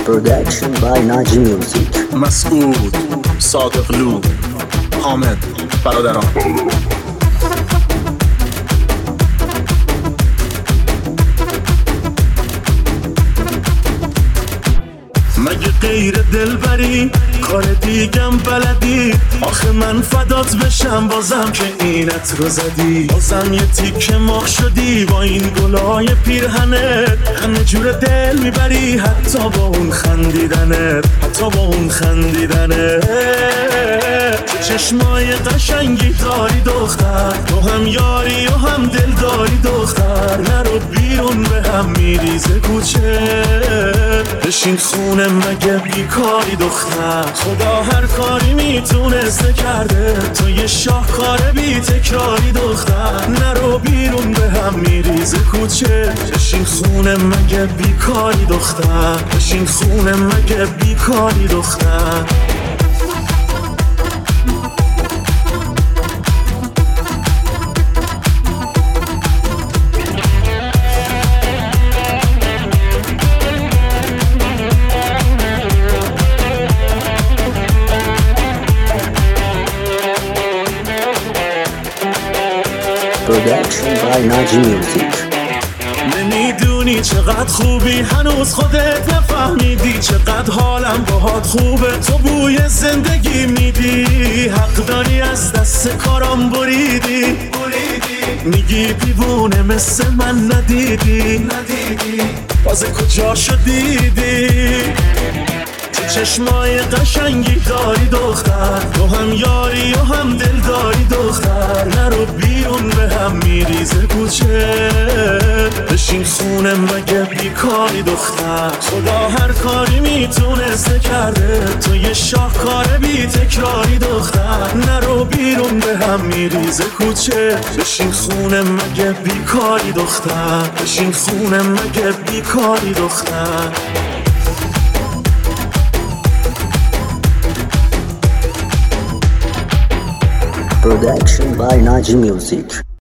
Production by Naji Music. مسعود، صادقلو، حامد، برادران. مگه غیر دلبری کار دیگم بلدی؟ آخه من فدات بشم بازم که اینت رو زدی. بازم یه تیکه مخ شدی با این گلای پیرهنت. همه جور دل میبری حتی با اون خندیدنت، حتی با اون خندیدنت. چشمای قشنگی داری دختر، تو هم یاری و هم دل داری دختر. نرو بیرون به هم میریزه کوچه، بشین خونه مگه بیکاری دختر. خدا هر کاری میتونسته کرده، تو یه شاهکار بی تکراری دختر. نرو بیرون به هم میریزه کوچه، بشین خونه مگه بیکاری دختر. بشین خونه مگه بیکاری دختر. Production by Naji Music. نمیدونی چقدر خوبی، هنوز خودت نفهمیدی چقدر حالم باهات خوبه. تو بوی زندگی میدی، حق داری از دست کارام بریدی. میگی دیوونه مثل من ندیدی، بازه کجا شدیدی؟ چشمای قشنگی داری دختر، تو هم یاری و هم دل داری دختر. نرو بیرون به هم میریزه کوچه، بشین خونه مگه بیکاری دختر. خدا هر کاری میتونسته کرده، تو یه شاهکار بی تکراری دختر. نرو بیرون به هم میریزه کوچه، بشین خونه مگه بیکاری دختر. بشین خونه مگه بیکاری دختر. Production by Naji Music.